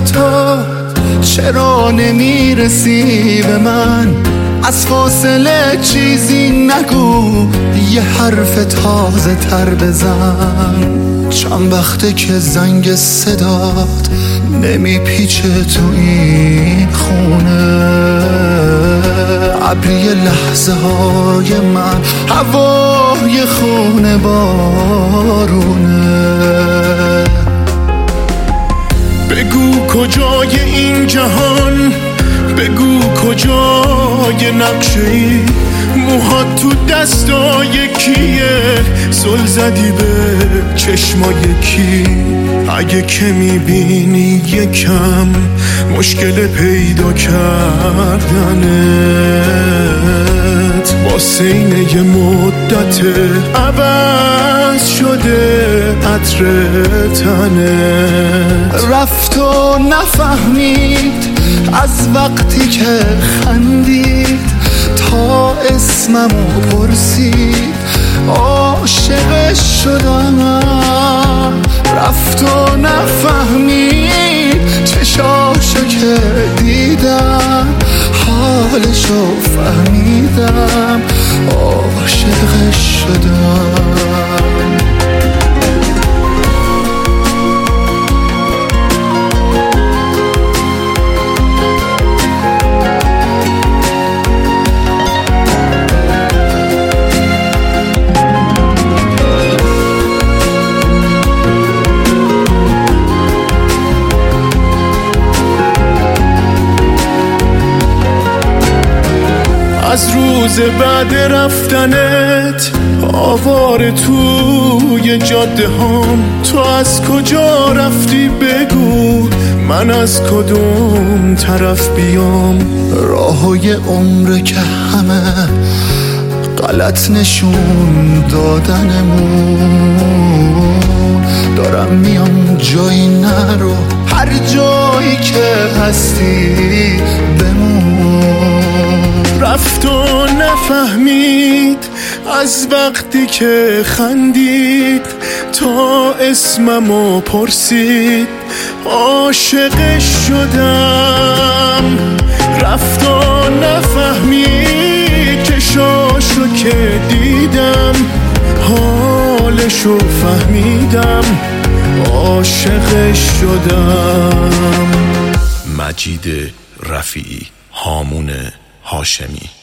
تو چرا نمیرسی به من؟ از فاصله چیزی نگو، یه حرف تازه تر بزن. چند وقته که زنگ صدات نمیپیچه تو این خونه، ابری لحظه های من، هوای خونه بارونه. بگو کجای این جهان، بگو کجای نقشه ای، موهات تو دستای کیه، زل زدی به چشمای کی؟ اگه که میبینی یکم مشکل پیدا کردنت، با سینه یه مدت عوض شده عطر تنت. رفت و نفهمید از وقتی که خندید، تا اسممو پرسید عاشقش شدم. رفت و نفهمید چشاشو که دیدم، حالشو فهمیدم عاشقش شدم. از روز بعد رفتنت آواره توی جاده هام، تو از کجا رفتی بگو، من از کدوم طرف بیام؟ راههای عمر که همه غلط نشون دادنمون، دارم میام جایی نرو، هر جایی که هستی بمون. رفت و نفهمید از وقتی که خندید، تا اسممو پرسید عاشقش شدم. رفت و نفهمید چشاشو که دیدم، حالشو فهمیدم عاشقش شدم. مجید رفیعی، هامون هاشمی.